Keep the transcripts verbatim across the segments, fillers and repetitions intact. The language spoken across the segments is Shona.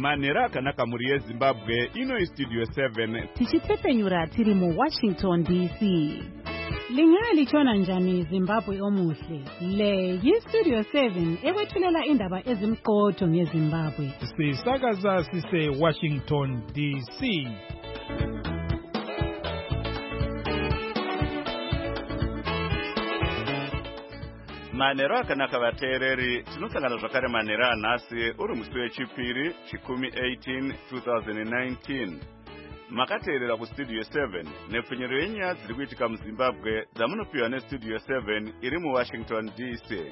manhero akanaka muri yezimbabwe ino studio seven tichitepfenyura tiri muwashington D C. Lingaya lichona njani Zimbabwe omuhle. Le yistudio seven ekwethulela indaba ezimqotho ngeZimbabwe. Sisakaza sise Washington D C. manhero akanaka vateereri, tinosangana zvakare manhero anhasi uri musi wechipiri chikumi eighteen twenty nineteen. Makateerera kustudio seven nepfunyiro yenyaya dziri kuitika muZimbabwe dzamunopiwa nestudio seven iri muWashington D C.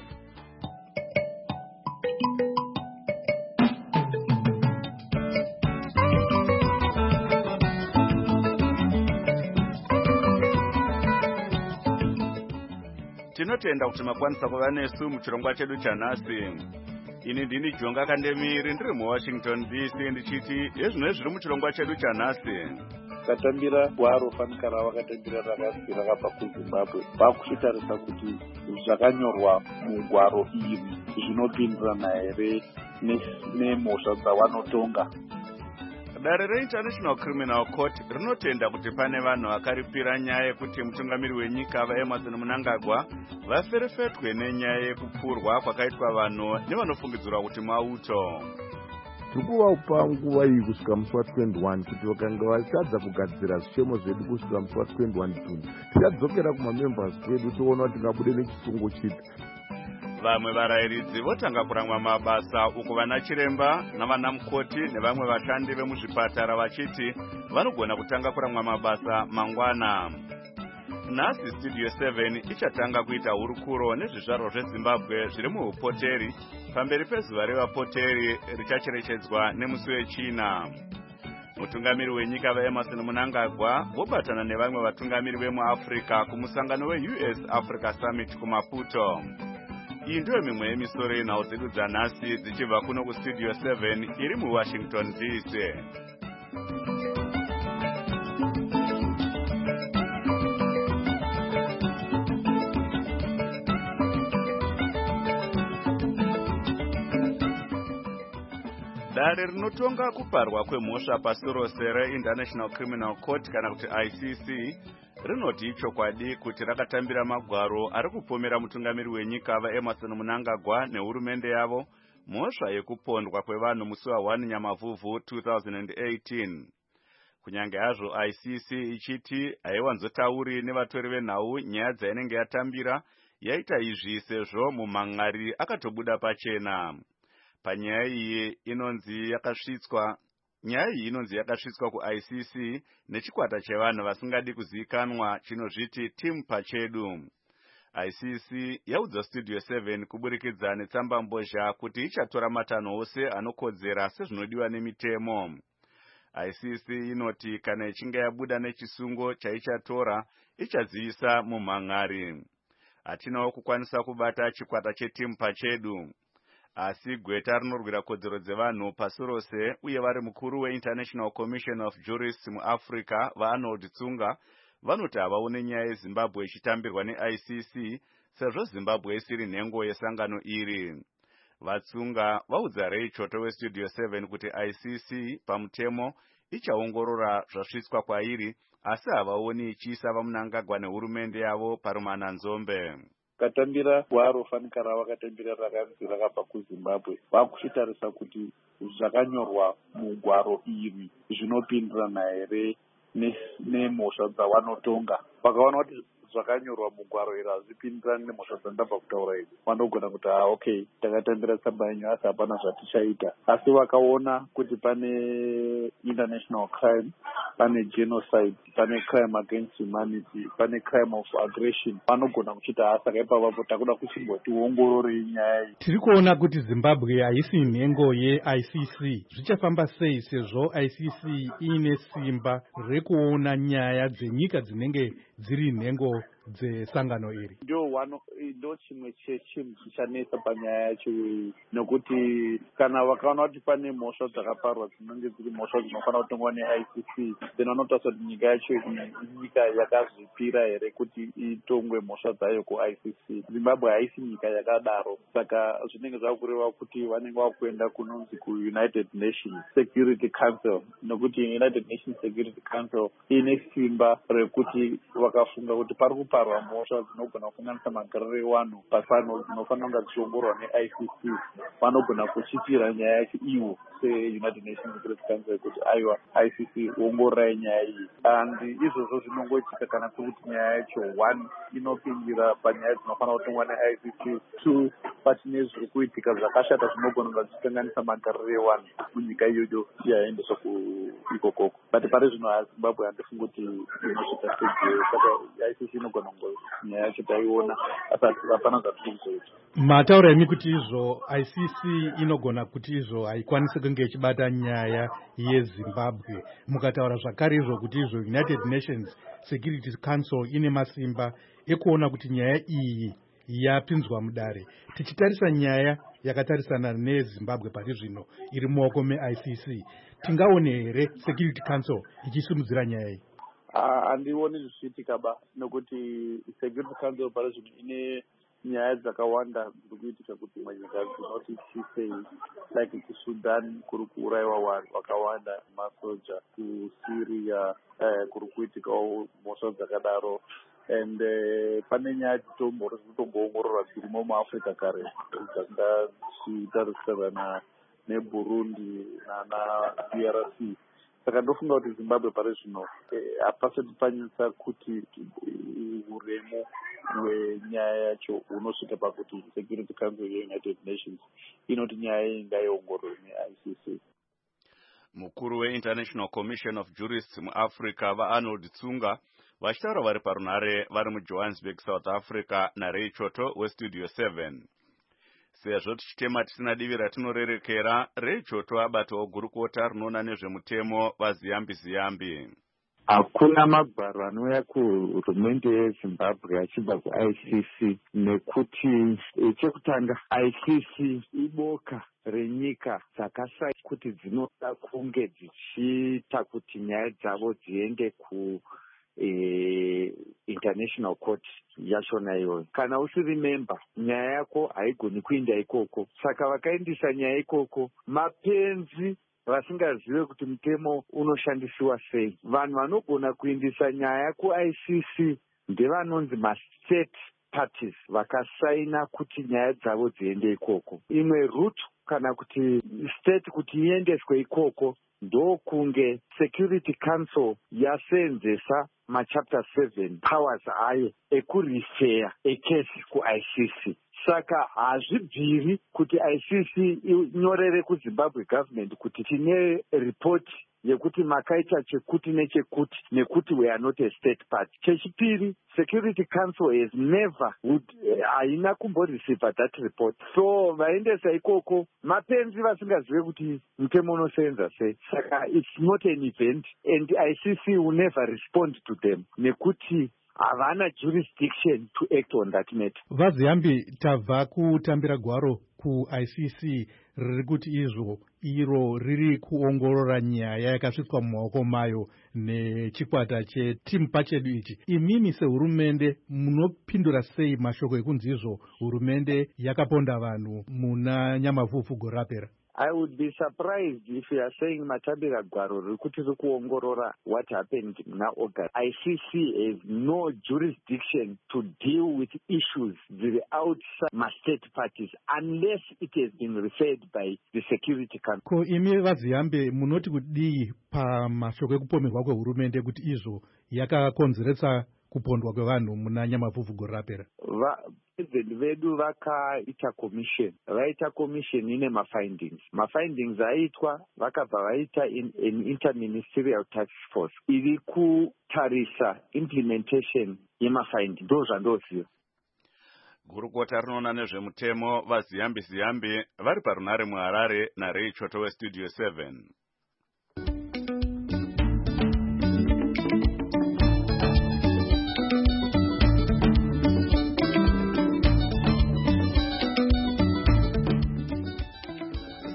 Tinotenda kuti makwanisa kuva nesu muchirongwa chedu chanhasi. Ini ndini Jonga Kandemiri ndiri muWashington D C ndichiti ezvino zviri muchirongwa chedu chanhasi. Katambira gwaro fanikara vakatambira rakasi rakabva kuZimbabwe vakuchitarisa kuti zvakanyorwa mugwaro iri zvinopindirana here nemhosva dzavanotonga. Dare reInternational Criminal Court rinotenda kuti pane vanhu vakaripira nyaya yekuti mutungamiri wenyika vaEmmerson Mnangagwa vaferefetwe nenyaya yekupfurwa kwakaitwa vanhu nevanofungidzirwa kuti mauto. Tikuvapa nguva iyi kusvika musi wa twenty-one kuti vakanga vachadza kugadzira zvichemo zvedu kusvika musi wa twenty-one June. Tichadzokera kumamembers kwedu toona kuti tingabude nechisungo chipi. Vamwe varayiridzi votanga kuramwa mabasa uku vana chiremba navana mukoti nevamwe vashandi vemuzvipatara vachiti vanogona kutanga kuramwa mabasa mangwana. Nhasi studio seven ichatanga kuita hurukuro nezvizvarwa zveZimbabwe zviri muupoteri pamberi pezuva revapoteri richacherechedzwa nemusi wechina. Mutungamiri wenyika vaEmmerson Mnangagwa vobatana nevamwe vatungamiri vemuAfrica kumusangano weU S Africa Summit kuMaputo. Iyi ndiyo mimwe yemisoro yenhau dzedu dzanhasi dzichibva kuno kustudio seven iri muWashington D C. Dare rinotonga kuparwa kwemhosva pasi rose reInternational Criminal Court kana kuti I C C rinoti ichokwadi kuti rakatambira magwaro ari kupomera mutungamiri wenyika vaEmmerson Mnangagwa nehurumende yavo mhosva yekupondwa kwevanhu musi wa one Nyamavhuvhu twenty eighteen. Kunyange hazvo I C C ichiti haiwanzotauri nevatori venhau nyaya dzainenge yatambira, yaita izvi sezvo mumhan'ari akatobuda pachena. Panyaya iyi inonzi yakasvitswa Nyaya iyi inonzi yakasvitswa kuI C C nechikwata chevanhu vasingadi kuzivikanwa chinozviti Team Pachedu. I C C yaudza studio seven kuburikidza netsamba mbozha kuti ichatora matanho ose anokodzera sezvinodiwa nemitemo. I C C inoti kana ichinge yabuda nechisungo chaichatora ichadzivisa mumhan'ari. Hatinawo kukwanisa kubata chikwata cheTeam Pachedu. Asi gweta rinorwira kodzero dzevanhu pasi rose uye vari mukuru weInternational Commission of Jurists muAfrica vaArnold Tsunga vanoti havaone nyaya yeZimbabwe ichitambirwa neI C C sezvo Zimbabwe isiri nhengo yesangano iri. Vatsunga vaudza Ray Choto westudio seven kuti I C C pamutemo ichaongorora zvasvitswa kwairi asi havaoni ichiisa vaMnangagwa nehurumende yavo parumananzombe. Katambira gwaro fanikara vakatambira rakasi rakabva kuZimbabwe vakuchitarisa kuti zvakanyorwa mugwaro iri zvinopindirana here nemhosva dzavanotonga. Vakaona kuti zvakanyorwa mugwaro iri hazvipindirani nemhosva dzandabva kutaura idzi, vanogona kuti ah okay takatambira tsamba yenyu asi hapana zvatichaita. Asi vakaona kuti pane international crime, pane genocide, pane crime against humanity, pane crime of aggression, vanogona kuchita ah saka ipapo takuda kuchimboti ongorore nyaya iyi. Tiri kuona kuti Zimbabwe haisi nhengo yeI C C. Zvichafamba sei sezvo I C C ine simba rekuona nyaya dzenyika dzinenge dziri nhengo dzesangano iri. Ndo wano ndo chimwe chechinhu chanetsa panyaya yacho iyi, nokuti kana vakaona kuti pane mhosva dzakaparwa dzinenge dziri mhosva dzinofanira kutongwa ne-I C C, then vanotarisira kuti nyika yacho nyika yakazvipira here kuti itongwe mhosva dzayo ku-I C C. Zimbabwe haisi nyika yakadaro, saka zvinenge zvakureva kuti vanenge vakuenda kunonzi ku-United Nations Security Council, nokuti United Nations Security Council ine simba rekuti vakafunga kuti pari kuparwa mhosva dzinogona kukanganisa magariro evanhu pasano dzinofanira kunge dzichiongororwa ne-I C C, vanogona kuchitira nyaya yacho ivo se-United Nations Security Council kuti aiwa I C C ongororai nyaya iyi. And izvozvo zvinongoitika kana kuti nyaya yacho one inopindira panyaya dzinofanira kutongwa ne-I C C, two pachine zviri kuitika zvakashata zvinogona kunge zvichikanganisa magariro evanhu munyika iyoyo yaendeswa ikokoko. But pari zvino haZimbabwe handifungi kuti inosvika stage, saka I C C inogona kunge nyaya yacho taiona asati hapana zvatiri kuzoita. Mataura imi kuti izvo I C C inogona kuti izvo haikwanisi kunge ichibata nyaya yeZimbabwe. Mukataura zvakare izvo kuti izvo United Nations Security Council ine masimba ekuona kuti nyaya iyi yapinzwa mudare. Tichitarisa nyaya yakatarisana neZimbabwe pari zvino iri mumaoko me-I C C, tingaone here Security Council ichisimudzira nyaya iyi? Handioni zvichiitika ba, nokuti Security Council pari zvino ine nyaya dzakawanda dzirikuitika kuti manyika dzinoti chisei, like kuSudan kuri kuuraiwa vanhu vakawanda, masoja kuSyria eh, kuri kuitikawo mhosva dzakadaro. And uh, pane nyaya dzitombori dzinotomboongororwa dzirimo muAfrica kare dzanga dzichitarisana neBurundi nana D R C. Saka ndofunga kuti Zimbabwe pari zvino hapasati panyutsa kuti uremu hwenyaya yacho hunosvika pakuti Security Council yeUnited Nations inoti nyaya iyi ngaiongororwe ne-I C C. Mukuru we-International Commission of Jurists muAfrica vaArnold Tsunga vachitaura vari parunhare vari muJohannesburg, South Africa naRay Choto weStudio seven. Sezvo tichitema tisina divi ratinorerekera, Ray Choto abatawo gurukota rinoona nezvemutemo vaZiyambi Ziyambi. Hakuna magwaro anouya kuhurumende yeZimbabwe achibva ku-I C C, nekuti chekutanga I C C iboka renyika dzakasai kuti dzinoda kunge dzichiita kuti nyaya dzavo dziende ku E, International Court yachona iyoyo. Kana usiri member, nyaya yako haigoni kuinda ikoko. Saka vakaendesa nyaya ikoko, mapenzi vasingazive kuti mutemo unoshandisiwa sei. Vanhu vanogona kuindisa nyaya ku-I C C ndevanonzi ma-state parties vakasaina kuti nyaya dzavo dziende ikoko. Imwe route kana kuti state kuti iendeswe ikoko ndokunge Security Council yaseenzesa machapter seven powers ayo ekurifeya ekesi ku-I C C. Saka hazvibviri kuti I C C inyorere kuZimbabwe government kuti tine report yekuti makaita chekuti nechekuti nekuti we are not a state party. Chechipiri, Security Council has never would haina kumboreceive that report. So vaendesa ikoko mapenzi vasingazive kuti mutemo unosenza sei. Saka it's not an event and I C C will never respond to them nekuti havana jurisdiction to act on that matter. VaZiyambi, tabva kutambira gwaro ku-I C C riri kuti izvo iro riri kuongorora nyaya yakasvitswa mumaoko mayo nechikwata chetimu pachedu ichi. Imimi sehurumende munopindura sei mashoko ekunzi izvo hurumende yakaponda vanhu muna nyamavhuvhu gore rapera? I would be surprised if you are saying matambira gwaro rikuti rikuongorora what happened na August. I C C has no jurisdiction to deal with issues that are outside my state parties unless it has been referred by the Security Council. Ko imi vaZiyambi munoti kudii pamashoko ekupomerwa kwehurumende kuti izvo yakakonzeretsa kupondwa kwevanhu muna nyamavhuvhu gore rapera? President vedu vakaita commission, vaita commission ine mafindings. Mafindings aitwa vakabva vaita in an interministerial task force iri kutarisa implementation yemafindings. Ndo zvandoziva. Gurukota rinoona nezvemutemo vaZiyambi Ziyambi vari parunhare muHarare naRay Choto weStudio seven.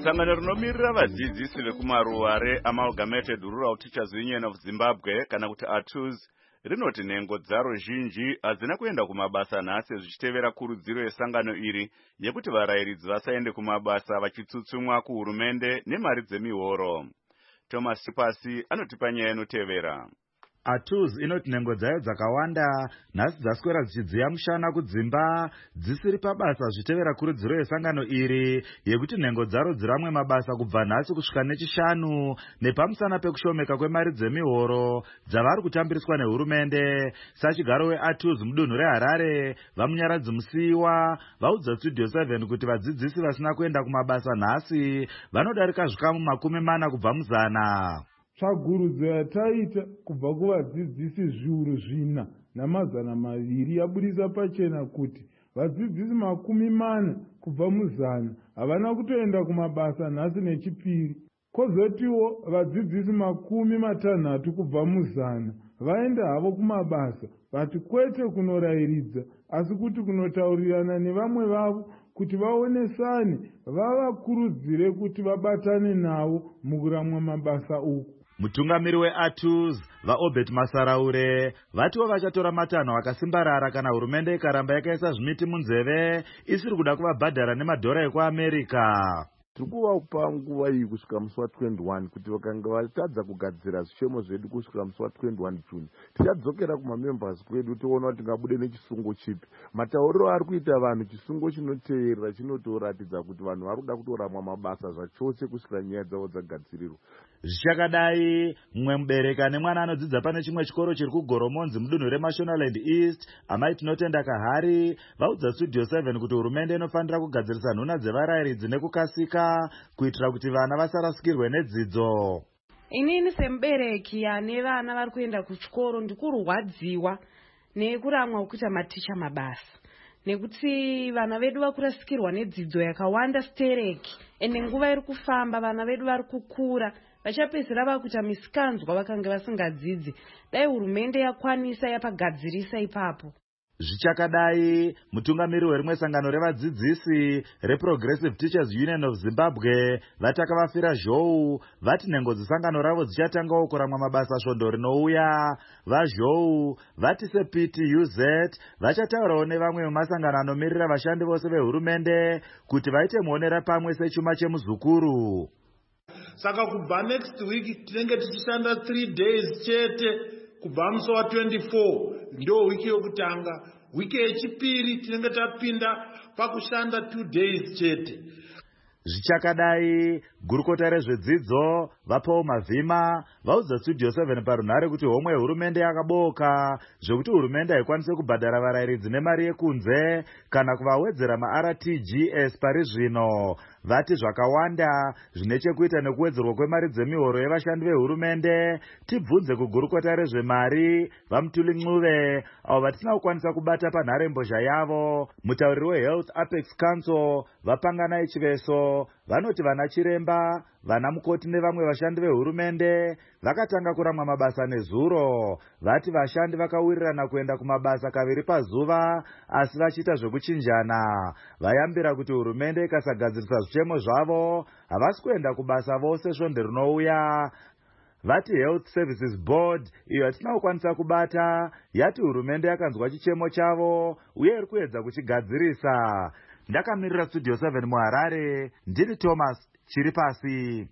sangano rinomirira vadzidzisi vekumaruware amalgamated rural teachers union of Zimbabwe kana kuti A T U Z rinoti nhengo dzaro zhinji hadzina kuenda kumabasa nhasi zvichitevera kurudziro yesangano iri yekuti varayiridzi vasaende kumabasa vachitsutsumwa kuhurumende nemari dzemihoro. Thomas Chipasi anotipa nyaya inotevera. A T U Z inoti nhengo dzayo dzakawanda nhasi dzaswera dzichidziya mushana kudzimba dzisiri pabasa zvitevera kurudziro yesangano iri yekuti nhengo dzaro dziramwe mabasa kubva nhasi kusvika nechishanu nepamusana pekushomeka kwemari dzemihoro dzavari kutambiriswa nehurumende. Sachigaro we-A T U Z mudunhu reHarare vamunyaradzi musiyiwa vaudza Studio seven kuti vadzidzisi vasina kuenda kumabasa nhasi vanodarika zvikamu makumi mana kubva muzana. Tsvagurudzo yataita kubva kuvadzidzisi zviuru zvina namazana maviri yabudisa pachena kuti vadzidzisi makumi mana kubva muzana havana kutoenda kumabasa nhasi nechipiri. Kozotiwo vadzidzisi makumi matanhatu kubva muzana vaenda havo kumabasa, vati kwete kunorayiridza asi kuti kunotaurirana nevamwe vavo kuti vaonesane vavakurudzire kuti vabatane navo mukuramwa mabasa uku. Mutungamiri we-A T U Z vaObert Masaraure vatiwo vachatora matanho akasimbarara kana hurumende ikaramba yakaisa zvimiti munzeve isiri kuda kuvabhadhara nemadhora ekuAmerika. Tiri kuvapa nguva iyi kusvika musi wa21 kuti vakanga vatadza kugadzira zvishemo zvedu kusvika musi wa21 June tichadzokera kumamembers kwedu toona kuti tingabude nechisungo chipi. Matauriro ari kuita vanhu chisungo chinoteerera chinotoratidza kuti vanhu vari kuda kutoramwa mabasa zvachose kusvika nyaya dzavo dzagadzirirwa. Zvichakadai mumwe mubereki ane mwana anodzidza pane chimwe chikoro chiri kuGoromonzi mudunhu reMashonaland East amai Tinotenda Kahari vaudza Studio seven kuti hurumende inofanira kugadzirisa nhuna dzevarayiridzi nekukasika kuitira kuti vana vasarasikirwe nedzidzo. Inini semubereki ane vana vari kuenda kuchikoro ndikurwadziwa nekuramwa kuita maticha mabasa nekuti vana vedu vakurasikirwa nedzidzo yakawanda stereki ende nguva iri kufamba vana vedu vari kukura vachapedzera vakuita misikanzwa vakanga vasingadzidzi. Dai hurumende yakwanisa yapagadzirisa ipapo. Zvichakadai mutungamiri werimwe sangano revadzidzisi reProgressive Teachers Union of Zimbabwe vataka vafira zhou vati nhengo dzesangano ravo dzichatangawo kuramwa mabasa svondo rinouya. VaZhou vati seP T U Z vachataurawo nevamwe vemasangano anomirira vashandi vose vehurumende kuti vaite muonera pamwe sechuma chemuzukuru. Saka kubva next week tinenge tichishanda three days chete kubva musi wa twenty-four ndo wiki yokutanga. Wiki yechipiri tinenge tapinda pakushanda two days chete. Zvichakadai gurukota rezvedzidzo vaPaul Mavhima vaudza Studio seven parunhare kuti homwe yehurumende yakaboka zvekuti hurumende haikwanise kubhadhara varayiridzi nemari yekunze kana kuvawedzera maR T G S pari zvino. Vati zvakawanda zvine chekuita nekuwedzerwa kwemari dzemihoro yevashandi vehurumende. Tibvunze kugurukota rezvemari vaMutuli Ncube avo vatisina kukwanisa kubata panharembozha yavo. Mutauriri weHealth Apex Council vaPanganai Chiveso vanoti vana chiremba, vana mukoti nevamwe vashandi vehurumende vakatanga kuramwa mabasa nezuro. Vati vashandi vakawirirana kuenda kumabasa kaviri pazuva asi vachiita zvekuchinjana. Vayambira kuti hurumende ikasagadzirisa zvichemo zvavo havasi kuenda kubasa vose svondo rinouya. Vati Health Services Board iyo hatina kukwanisa kubata yati hurumende yakanzwa chichemo chavo uye iri kuedza kuchigadzirisa. Ndakamirira Studio seven muHarare ndiri Thomas Chiripasi.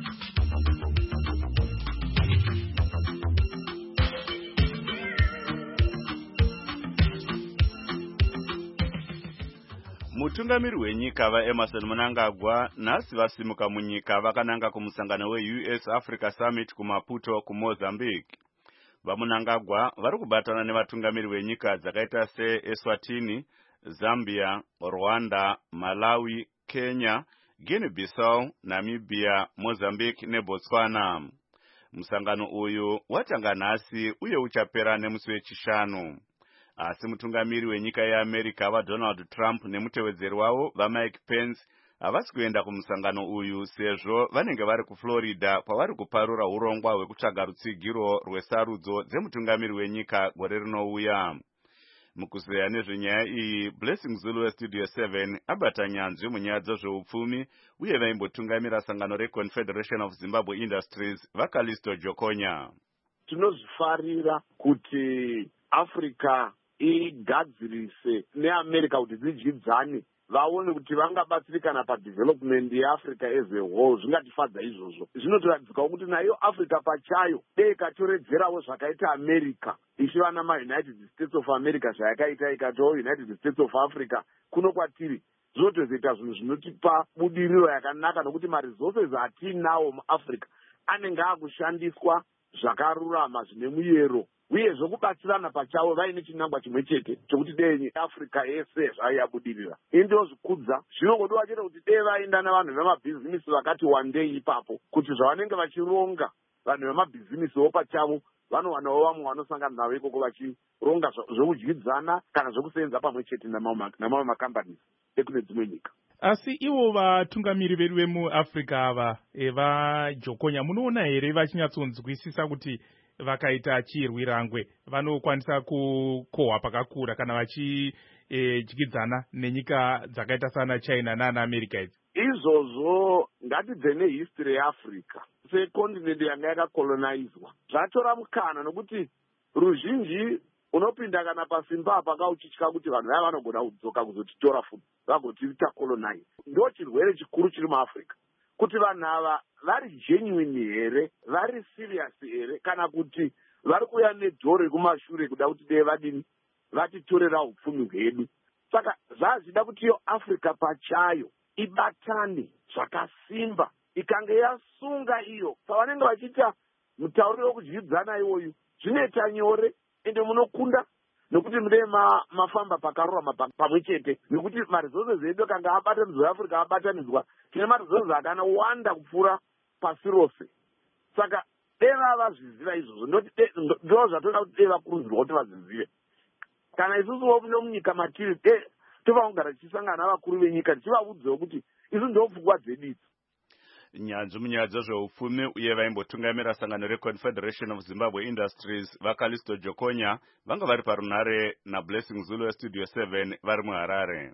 Mutungamiri wenyika vaEmerson Mnangagwa nhasi vasimuka munyika vakananga kumusangano weU S Africa Summit kuMaputo kuMozambique. VaMnangagwa vari kubatana nevatungamiri wenyika dzakaita seEswatini, Zambia, Rwanda, Malawi, Kenya, Guinea-Bissau, Namibia, Mozambique neBotswana. Musangano uyu watanga nhasi uye uchapera nemusi wechishanu. Asi mutungamiri wenyika yeAmerica vaDonald Trump nemutevedzeri wavo vaMike Pence havasi kuenda kumusangano uyu sezvo vanenge vari kuFlorida kwavari kuparura urongwa hwekutsvaga rutsigiro rwesarudzo dzemutungamiri wenyika gore rinouya. mukuzeya nezvenyaya iyi Blessing Zulu westudio seven abata nyanzvi munyaya dzezveupfumi uye vaimbotungamira sangano reConfederation of Zimbabwe Industries vaKalisto Jokonya. Tinozifarira kuti Africa igadzirise neAmerica kuti dzidyidzane vaone kuti vangabatsirikana padevelopment yeAfrica as a whole. Zvingatifadza izvozvo. Zvinotoratidzika kuti nayo Africa pachayo dei ikatoredzerawo zvakaita America ichiva namaUnited States of America zvayakaita ikatiwo United States of Africa kuno kwatiri zvinotozoita zvinhu zvinotipa budiriro yakanaka nokuti maresources atinawo muAfrica anenge akushandiswa zvakarurama zvine muyero uye zvokubatsirana pachawo vaine chinangwa chimwe chete chokuti dei Africa yese zvaiyabudirira. Indi zvikudza zvinongodiwa chete kuti dei vaenda navanhu vemabhizinisi vakati wandei ipapo kuti zvavanenge vachironga vanhu vemabhizinisiwo pachavo vanowanawo vamwe vanosangana navo ikoko vachironga zvokudyidzana kana zvokusenza pamwe chete namamwe makambanisi ekune dzimwe nyika. Asi ivo vatungamiri vedu vemuAfrica ava vaJokonya munoona here vachinyatsonzwisisa kuti vakaita chirwirangwe vanokwanisa kukohwa pakakura kana vachidyidzana e, nenyika dzakaita sana China nana America idzi? Izvozvo ngatibve nehistory yeAfrica sekontinenti yanga yakakolonizwa zvatora mukana nokuti ruzhinji unopinda kana pasimba pakauchitya kuti vanhu vaya vanogona kudzoka kuzotitora futi vagotiita colonize. Ndo chirwere chikuru chiri muAfrica kuti vanhu ava vari genuine here, vari serious here, kana kuti vari kuya nedhoro rekumashure kuda kuti dei vadini vatitorera upfumi hwedu. Saka zvazvida kuti iyo Africa pachayo ibatane zvakasimba ikange yasunga iyo pavanenge vachiita mutauriro wekudyidzana iwoyu zvinoita nyore ende munokunda nokuti mune ma, mafamba pakarurama pamwe chete nekuti maresources edu kanga abatanidzwa Africa abatanidzwa tine maresources akawanda kupfuura pasi rose. Saka dei vazviziva izvozvo ndo zvatoda kuti dei vakurudzirwa kuti vazvizive. Kana isusuwo nomunyika matiri tova kugara tichisangana navakuru venyika tichivaudzewo kuti isu ndo pfungwa dzedu idzi. Nyanzvi munyaya dzezveupfumi uye vaimbotungamira sangano reConfederation of Zimbabwe Industries vaKalisto Jokonya vanga vari parunare naBlessing Zulu westudio seven vari muHarare.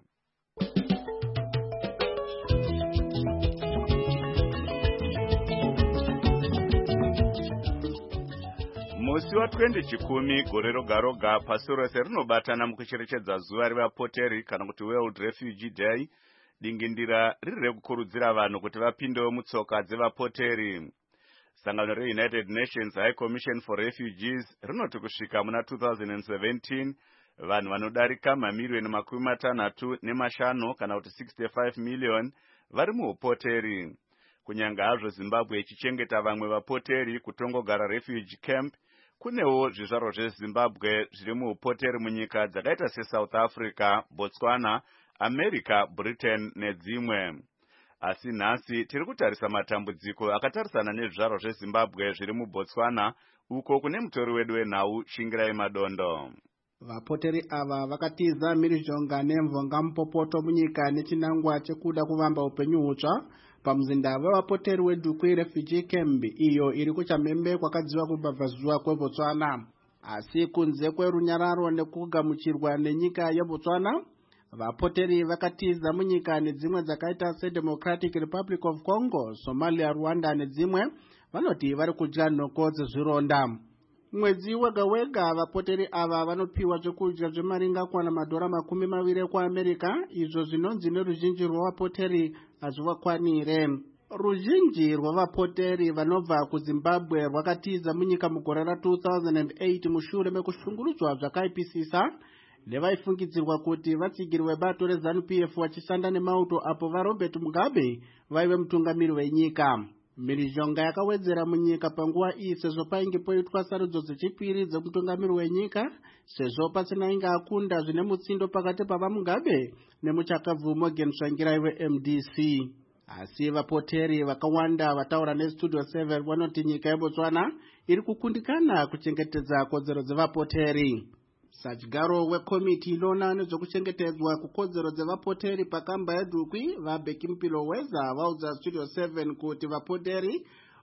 Musi wa20 chikumi gore roga roga pasi rose rinobatana mukucherechedza zuva revapoteri kana kuti World Refugee Day, dingindira riri rekukurudzira vanhu kuti vapindewo mutsoka dzevapoteri. Sangano reUnited Nations High Commission for Refugees rinoti kusvika muna two thousand seventeen vanhu vanodarika mamiliyoni makumi matanhatu nemashanu kana kuti sixty-five million vari muupoteri. Kunyanga hazvo Zimbabwe ichichengeta vamwe vapoteri kutongogara refugee camp, kunewo zvizvarwa zveZimbabwe zviri muupoteri munyika dzakaita seSouth Africa, Botswana, America, Britain nedzimwe. Asi nhasi tiri kutarisa matambudziko akatarisana nezvizvarwa zveZimbabwe zviri muBotswana uko kune mutori wedu wenhau Shingirai Madondo. Vapoteri ava vakatiza mhirizhonga nemvonga mupopoto munyika nechinangwa chekuda kuvamba upenyu hutsva pamuzinda wevapoteri weDukwi Refugee Camp iyo iri kuChamhembe kwakadziva kubva kweBotswana. Asi kunze kwerunyararo nekugamuchirwa nenyika yeBotswana, vapoteri vakatiza munyika nedzimwe dzakaita seDemocratic Republic of Congo, Somalia, Rwanda nedzimwe vanoti vari kudya nhoko dzezvironda. Mwedzi wega wega vapoteri ava vanopiwa zvekudya zvemaringakwana madhora makumi maviri kuAmerica, izvo zvinonzi neruzhinji rwavapoteri hazvivakwanire. Ruzhinji rwavapoteri vanobva kuZimbabwe rwakatiza munyika mugore ra two thousand eight mushure mekushungurudzwa zvakaipisisa nevaifungidzirwa kuti vatsigirwe bato reZANU-P F vachishanda nemauto apo vaRobert Mugabe vaive mutungamiri wenyika. Mhirizhonga yakawedzera munyika panguva iyi sezvo painge poitwa sarudzo dzechipiri dzemutungamiri wenyika sezvo pasina inge akunda zvine mutsindo pakati pavaMugabe nemuchakabvu Morgan Tsvangirai weM D C. Asi vapoteri vakawanda vataura neStudio seven vanoti nyika yeBotswana iri kukundikana kuchengetedza kodzero dzevapoteri. Sajigaro wekomiti inoona nezvekuchengetedzwa kukodzero dzevapoteri pakamba yeDukwi vaBheki Mpilo Weza vaudza Studio seven kuti vapoteri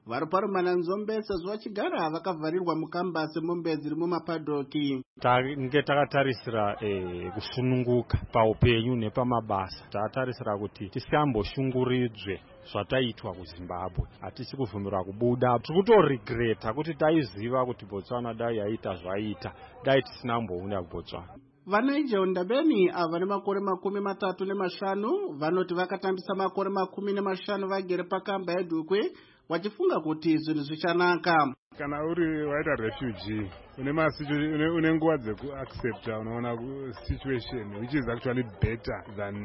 vari parumana nzombe sezvo vachigara vakavharirwa mukambasi mombe dziri mumapadhoki. Tange takatarisira eh, kusununguka paupenyu nepamabasa. Tatarisira kuti tisamboshunguridzwe zvataitwa kuZimbabwe. Hatisi kuvumirwa kubuda. Tikutoregreta kuti taiziva kuti Botswana dai yaita zvaita. Dai tisinambounda kuBotswana. Vanaija Ndabeni ava nemakore makumi matatu nemashanu vanoti vakatambisa makore makumi nemashanu vagere pakamba yeDhukwe vachifunga kuti zvinhu zvichanaka. Kana uri waita refugee une masitu une, une nguva dzekuaccepta unaona situation which is actually better than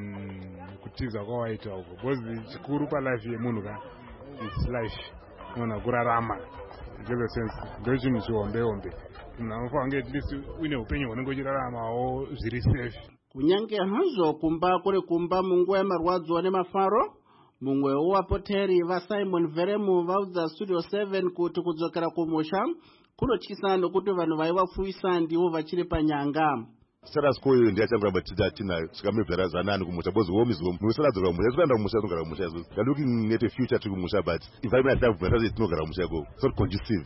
kutiza kwawaita uko because chikuru palife yemunhu ka is life unaona kurarama ngezo sense ndo chinhu chihombe hombe munhu anofanira kunge at least uine upenyu hunenge uchiraramawo zviri safe. Kunyange hazvo kumba kuri kumba munguva yemarwadzo nemafaro, mumwe wevapoteri vaSimon Veremu vaudza Studio seven kuti kudzokera kumusha kunotyisa nokuti vanhu vaivapfuwisa ndivo vachiri panyanga. Status quo iyo ndiyachanguramba tita tina tikamebvera zanani kumusha because home is home. Musaradzoka kumusha tinoenda kumusha tinogara kumusha so we are looking at a future tiri kumusha but environment yatavhura tinogara kumusha go so conducive.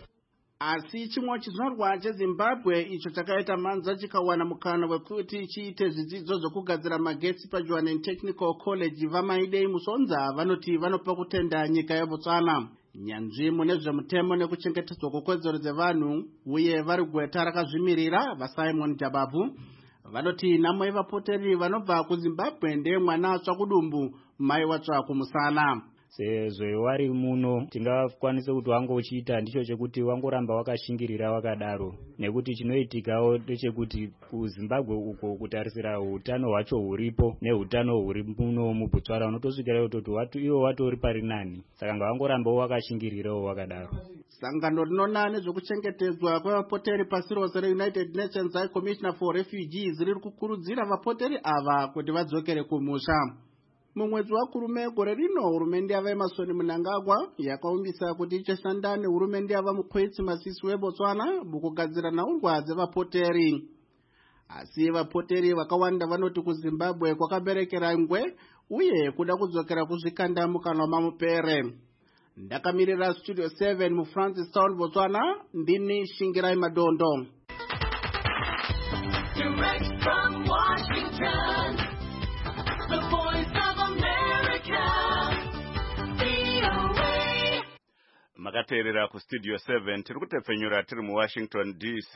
Asi chimwe chinyorwa cheZimbabwe icho chakaita manza chikawana mukana wekuti chiite zvidzidzo zvokugadzira magetsi paJohann Technical College vamaidei musonza vanoti vanopa kutenda nyika yeBotswana. Nyanzvi mune zvemutemo nekuchengetedzwa kwekodzero dzevanhu uye vari gweta rakazvimirira vaSimon Jabavu vanoti namwe vapoteri vanobva kuZimbabwe ndiye mwana atsva kudumbu mai watsva kumusana. Sezvo wari muno tingakwanisa kuti wangu uchiita ndicho chekuti wangoramba wakashingirira wakadaro nekuti chinoitikawo ndechekuti kuZimbabwe uko kutarisira utano hwacho huripo neutano huri muno muBotswana unotosvikira kuti watu iwo watori pari nani saka ngawangoramba wakashingirirawo wakadaro. Sangano rinona nezvekuchengetedzwa kwevapoteri pasi rose reUnited Nations High Commissioner for Refugees riri kukurudzira vapoteri ava kuti vadzokere kumusha. Mumwedzi waKurume gore rino hurumende yava Emmerson Mnangagwa yakaumbisa kuti ichashanda nehurumende yava Mokgweetsi Masisi weBotswana mukugadzira nhaurwa dzevapoteri. Asi vapoteri vakawanda vanoti kuZimbabwe kwakaberekera ngwe uye kuda kudzokera kuzvikanda mukana mamupere. Ndakamirira Studio seven muFrancis Town Botswana ndini Shingirai Madondo. Direct from Washington, the voice of America, V O A. Makateerera ku Studio seven tiri kutepfenyura tiri mu Washington D C.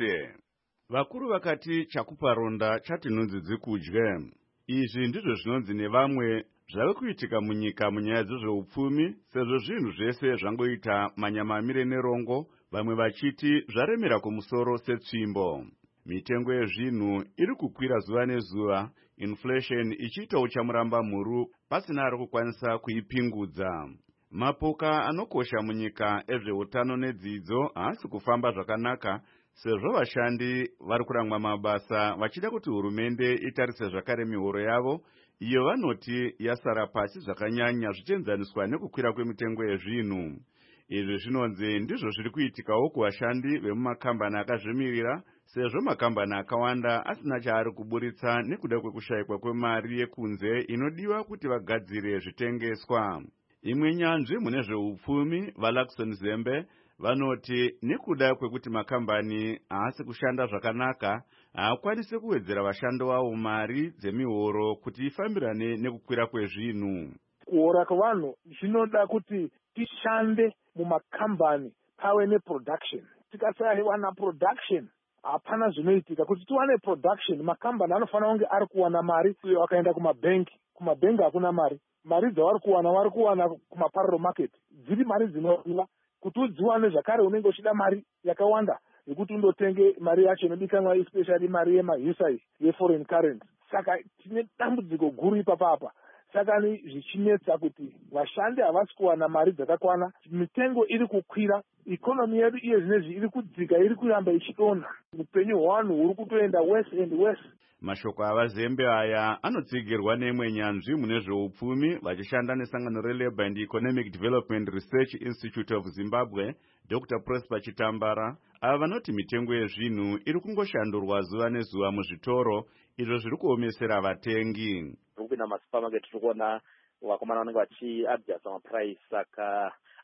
Vakuru vakati chakuparonda chati nhunzi dzikudye. Izvi ndizvo zvinonzi nevamwe zvave kuitika munyika munyaya dzezveupfumi sezvo zvinhu zvese zvangoita manyamamire nerongo vamwe vachiti zvaremera kumusoro setsvimbo. Mitengo yezvinhu iri kukwira zuva nezuva, inflation ichiita uchamuramba mhuru pasina ari kukwanisa kuipingudza. Mapoka anokosha munyika ezveutano nedzidzo haasi kufamba zvakanaka sezvo vashandi vari kurangwa mabasa vachida kuti hurumende itarise zvakare mihoro yavo iyo vanoti yasara pasi zvakanyanya zvichienzaniswa nekukwira kwemitengo yezvinhu. Izvi zvinonzi ndizvo zviri kuitikawo kuvashandi vemumakambani akazvimirira sezvo makambani akawanda asina chaari kuburitsa nekuda kwekushayikwa kwemari yekunze inodiwa kuti vagadzire zvitengeswa. Imwe nyanzvi mune zveupfumi vaLakson Zembe vanoti nekuda kwekuti makambani haasi kushanda zvakanaka haakwanisi kuwedzera vashandi vavo mari dzemihoro kuti ifambirane nekukwira kwezvinhu. Kuora kwevanhu zvinoda kuti tishande mumakambani pave neproduction. Tikasawana production hapana zvinoitika. Kuti tiwane production makambani anofanira kunge ari kuwana mari uye wakaenda kumabhenki. Kumabhenki hakuna mari. Mari dzavari kuwana vari kuwana kumaparallel market. Dziri mari dzinodiwa kuti udziwane zvakare unenge uchida mari yakawanda yekuti undotenge mari yacho inodikanwa especially mari yemahisai yeforeign currency. Saka tine dambudziko guru ipapapa. Saka ni zvichinetsa kuti vashandi havasi kuwana mari dzakakwana, mitengo iri kukwira, ikonomi yedu iye zvinezvi iri kudzika, iri kuramba ichidonha, upenyu hwavanhu huri kutoenda worse and worse. Mashoko avaZembe aya anotsigirwa neimwe nyanzvi mune zveupfumi vachishanda nesangano reLabour and Economic Development Research Institute of Zimbabwe, Doctor Prosper Chitambara, ava vanoti mitengo yezvinhu iri kungoshandurwa zuva nezuva muzvitoro, izvo zviri kuomesera vatengi. Kupinda masupermarket tiri kuona vakomana vanenge vachiadjust maprice, saka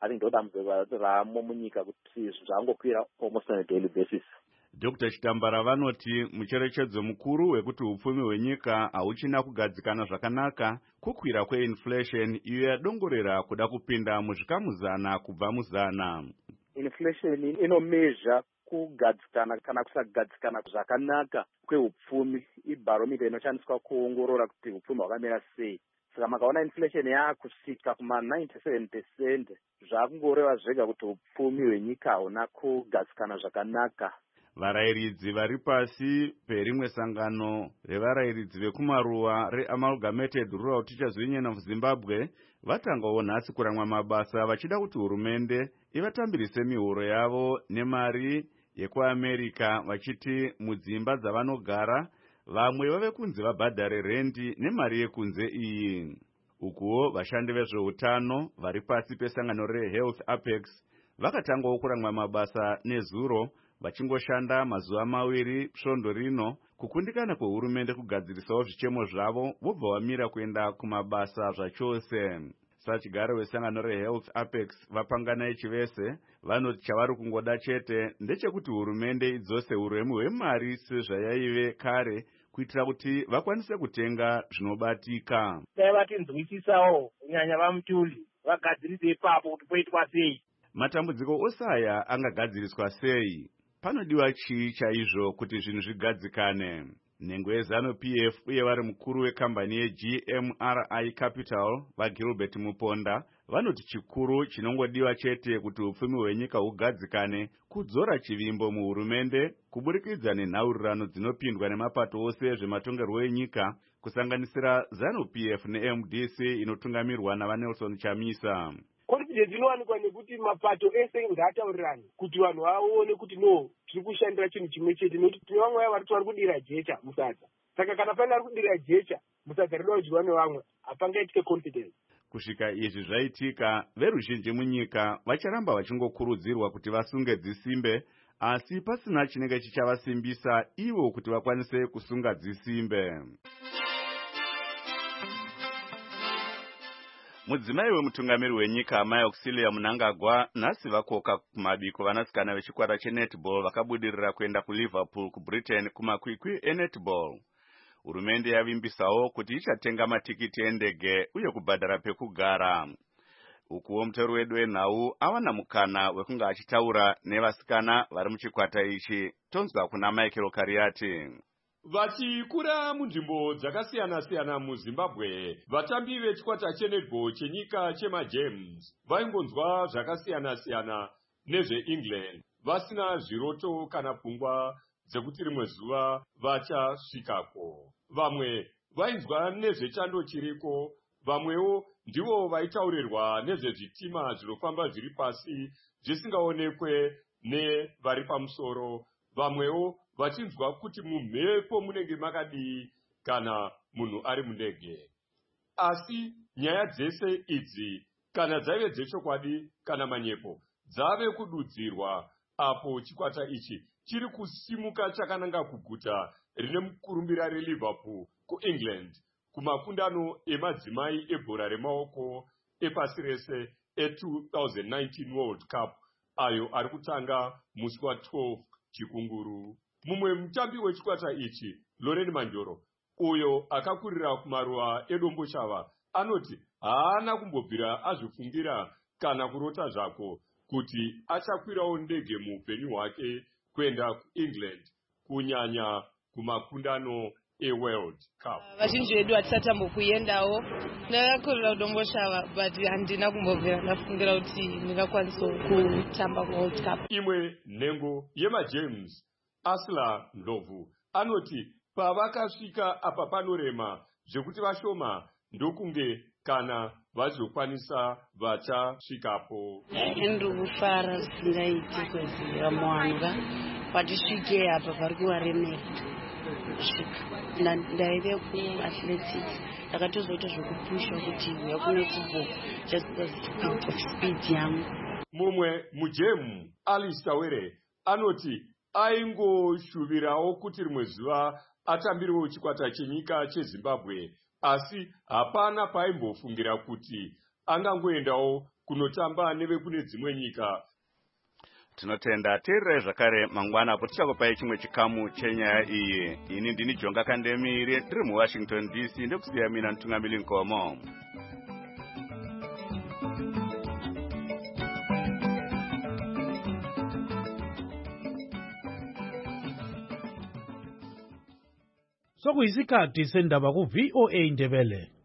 think ndodambudziko ramo munyika kuti zvangokwira almost on a daily basis. Doctor Chitambara vanoti mucherechedzo mukuru wekuti upfumi hwenyika hauchina kugadzikana zvakanaka kukwira kweinflation iyo yadongorera kuda kupinda muzvikamuzana kubva muzana. Inflation inomezha kugadzikana kana kusagadzikana zvakanaka kweupfumi. Ibarometer inoshandiswa kuongorora kuti upfumi hwakamira sei. Saka makaona inflation yakusvika kuma ninety-seven percent zvakungoreva zvega kuti upfumi hwenyika hauna kugadzikana zvakanaka. Varayiridzi vari pasi perimwe sangano revarayiridzi vekumaruwa reAmalgamated Rural Teachers Union of Zimbabwe vatangawo nhasi kuramwa mabasa vachida kuti hurumende ivatambirise mihoro yavo nemari yekuAmerica vachiti mudzimba dzavanogara vamwe vave kunze vabhadhare rendi nemari yekunze iyi. Ukuwo vashandi vezveutano vari pasi pesangano reHealth Apex vakatangawo kuramwa mabasa nezuro vachingoshanda mazuva maviri svondo rino kukundikana kwehurumende kugadzirisawo zvichemo zvavo vobva vamira kuenda kumabasa zvachose. Sachigaro wesangano reHealth Apex vapanganai chivese vanoti chavari kungoda chete ndechekuti hurumende idzose uremu hwemari sezvayaive kare kuitira kuti vakwanise kutenga zvinobatika. Dai vatinzwisisawo kunyanya vamutuli vagadzirise ipapo kuti poitwa sei. Matambudziko ose aya angagadziriswa sei? Panodiwa chii chaizvo kuti zvinhu zvigadzikane? Nhengo yeZanu P F uye vari mukuru wekambani yeG M R I Capital vaGilbert Muponda vanoti chikuru chinongodiwa chete kuti upfumi hwenyika hugadzikane kudzora chivimbo muhurumende kuburikidza nenhaurirano dzinopindwa nemapato ose zvematongerwo enyika kusanganisira Zanu P F neM D C inotungamirwa navaNelson Chamisa. Confidence inowanikwa nekuti mapato ese ngataurirane kuti vanhu vaone kuti no tiri kushandira chinhu chimwe chete nekuti tine vamwe vari vari kudira jecha musadza. Saka kana pane ari kudira jecha musadza rinoda kudyiwa nevamwe hapangaitike confidence. Kusvika izvi zvaitika veruzhinji munyika vacharamba vachingokurudzirwa kuti vasunge dzisimbe asi pasina chinenge chichavasimbisa ivo kuti vakwanise kusunga dzisimbe. Mudzimai wemutungamiri wenyika Amai Auxilia Mnangagwa nhasi vakoka kumabiko vanasikana vechikwata chenetball vakabudirira kuenda kuLiverpool kuBritain kumakwikwi enetball. Hurumende yavimbisawo kuti ichatenga matikiti endege uye kubhadhara pekugara. Ukuwo muteru wedu wenhau awana mukana wekunga achitaura nevasikana vari muchikwata ichi. Tonzwa kuna Michael Kariati. Vachikura munzvimbo dzakasiyana-siyana muZimbabwe, vatambi vechikwata chenetball chenyika chemaGems vaingonzwa zvakasiyana-siyana nezveEngland, vasina zviroto kana pfungwa dzekuti rimwe zuva vachasvikako. Vamwe vainzwa nezvechando chiriko, vamwewo ndivo vaitaurirwa nezvezvitima zvinofamba zviri pasi zvisingaonekwe nevari pamusoro, vamwewo vachinzwa kuti mumhepo munenge makadii kana munhu ari mundege. Asi nyaya dzese idzi kana dzaive dzechokwadi kana manyepo dzave kududzirwa apo chikwata ichi chiri kusimuka chakananga kuguta rine mukurumbira reLiverpool kuEngland kumakundano emadzimai ebhora remaoko epasi rese e-two thousand nineteen World Cup ayo ari kutanga musi wa12 chikunguru. Mumwe mutambi wechikwata ichi, Loren Manjoro, uyo akakurira kumaruwa edombo chava, anoti haana kumbobvira azvifungira kana kurota zvako kuti achakwirawo ndege muupenyu hwake kuenda kuEngland kunyanya kumakundano eWorld Cup. Vazhinji vedu hatisatambokuendawo. Ndakakurira kudombo chava but handina kumbobvira ndafungira kuti ndingakwanisa kutamba kuWorld Cup. Imwe nhengo yemaGems Asla Ndlovu anoti pavakasvika apa panorema zvekuti vashoma ndokunge kana vazokwanisa vachasvikapo. Ndiri kufara zvisingaiti kuziva muwanga patisvike apa pari kuvaremera ndaive kuathletics ndakatozoita zvekupusha kuti uya kunetiball just because of speed yangu. Mumwe mujemu Alice Tawere anoti aingoshuvirawo kuti rimwe zuva atambiriwo chikwata chenyika cheZimbabwe, asi hapana paimbofungira kuti angangoendawo kunotamba nevekune dzimwe nyika. Tinotenda tirire zvakare mangwana kuti tichakupai chimwe chikamu chenyaya iyi. Ini ndini Jonga Kandemire tiri muWashington D C ndekusiya mina Ntungamiri Nkomo. Sokuyisikhathi sendaba ku V O A Ndebele.